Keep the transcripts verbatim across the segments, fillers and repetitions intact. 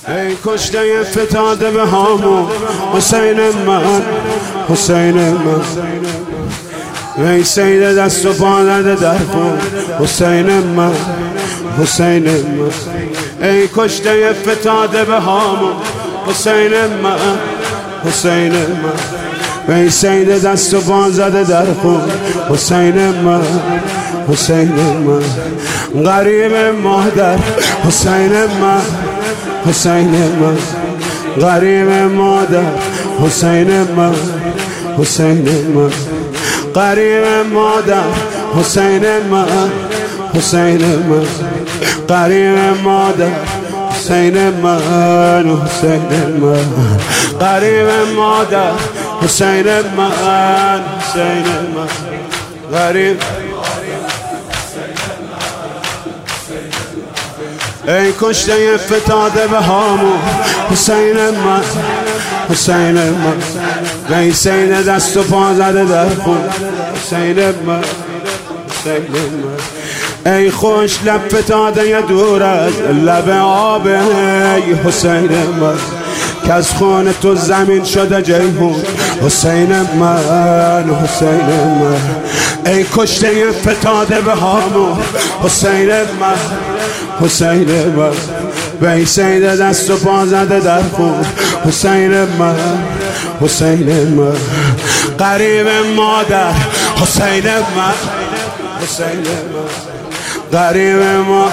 ای کشته فتاده به هامون حسین من، حسین من. ای سید دست و پا زده در خون حسین من، حسین من. ای کشته فتاده به هامون حسین من، حسین من. ای سید دست و پا زده در خون حسین من، حسین من. غریب مادر حسین من، حسین من. غریب مادر حسین من، حسین من. غریب مادر حسین من، حسین من. غریب مادر حسین من، حسین من. غریب مادر حسین من، حسین من. غریب ای کشته فتاده به هامون حسین من، حسین من. ای سید دست و پا زده در خون حسین من، حسین من. ای خوش لب فتاده دور از لب آب ای حسین من، که از خون تو زمین شده جیهون حسین من، حسین من. ای کشته فتاده به هامون حسین من، حسین من. و ای سید دست و پا زده در خون حسین من، حسین من. غریب مادر حسین من، حسین من. غریب مادر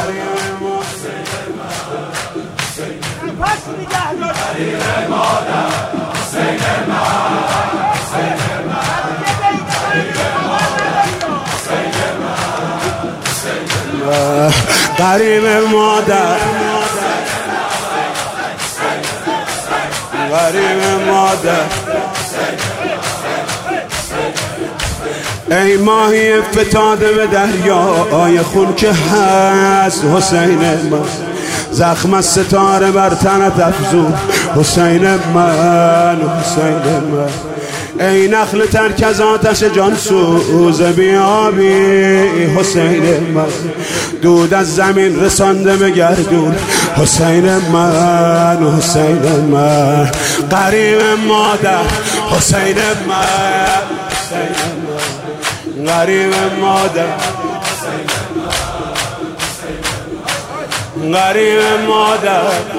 غریب مادر، غریب مادر. ای ماهی فتاده به دریای خون که هست حسین من، زخم از ستاره بر تنت افزون حسین من، حسین من. ای نخل ترک از آتش جان سوز بیابی حسین من، دود از زمین رسانده به گردون حسین من، حسین من. غریب مادر حسین من، حسین من. غریب مادر، غریب مادر،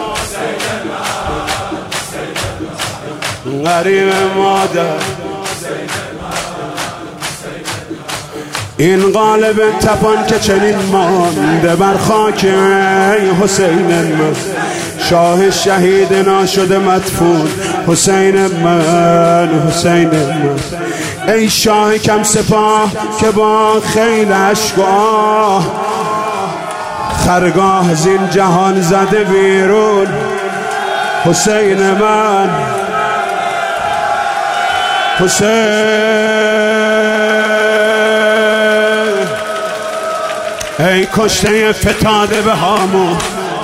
غریب مادر. این قالب تپان که چنین مانده بر خاک ای حسین من، شاه شهید ناشده مدفون حسین من، حسین من. ای شاه کم سپاه که با خیل اشکاه خرگاه زین جهان زده بیرون حسین من، حسین. ای کشته فتاده به هامون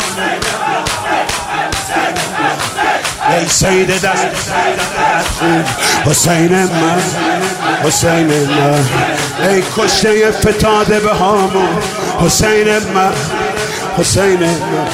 ای سید دست حسین من، حسین من. ای کشته فتاده به هامون حسین من، حسین من.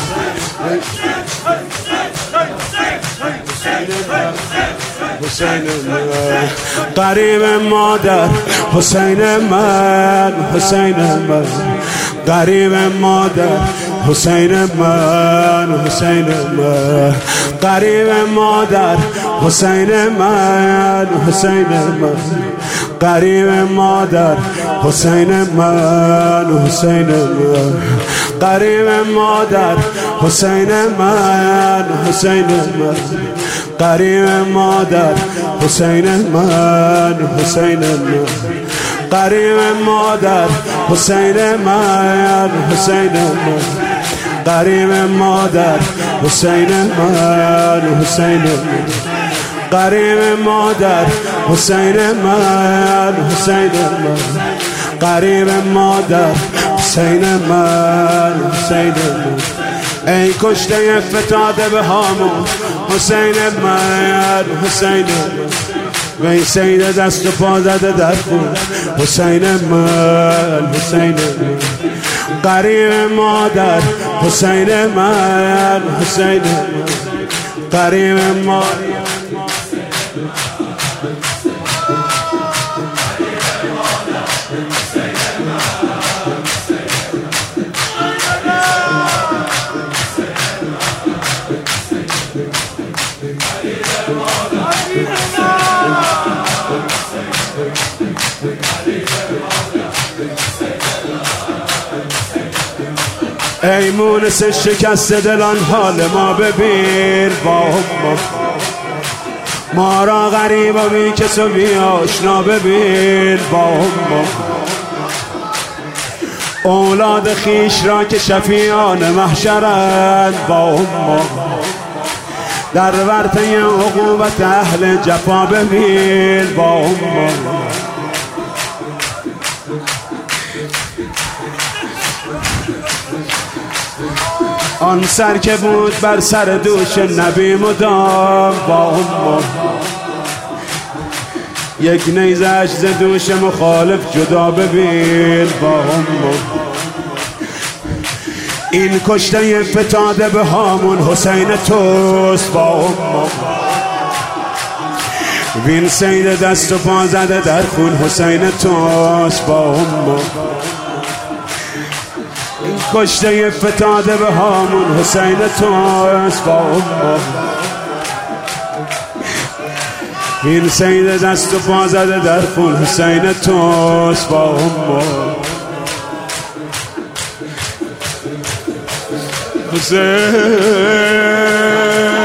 حسین من. غریب مادر حسین من، حسین من. غریب مادر حسین من، حسین من. غریب مادر حسین من، حسین من. غریب مادر حسین من، حسین من. غریب مادر حسین من، حسین من. غریب مادر حسین من، حسین من. غریب مادر حسین من، حسین من. غریب مادر حسین من، حسین من. غریب مادر حسین من، حسین من. غریب مادر حسین من، حسین من. ای کشته فتاده به هامون حسین من، حسین من. و ای سید دست و پا زده در خون حسین من، حسین من. غریب مادر حسین من حسین من قریب ما ای مونس شکست دلان حال ما ببین با ما ما را غریب و بی کس و بی آشنا ببین با ما اولاد خیش را که شفیعان محشرند با ما در ورطه عقوبت اهل جفا ببین با ما آن سر که بود بر سر دوش نبی مدام با ما یک نیزش ز دوش مخالف جدا ببین با ما این کشته فتاده به هامون حسین توست با ما وین سید دست و پا زده در خون حسین توست با ما این کشته فتاده به هامون حسین توست با ما این سید دست و پا زده در خون حسین توست با ما حسین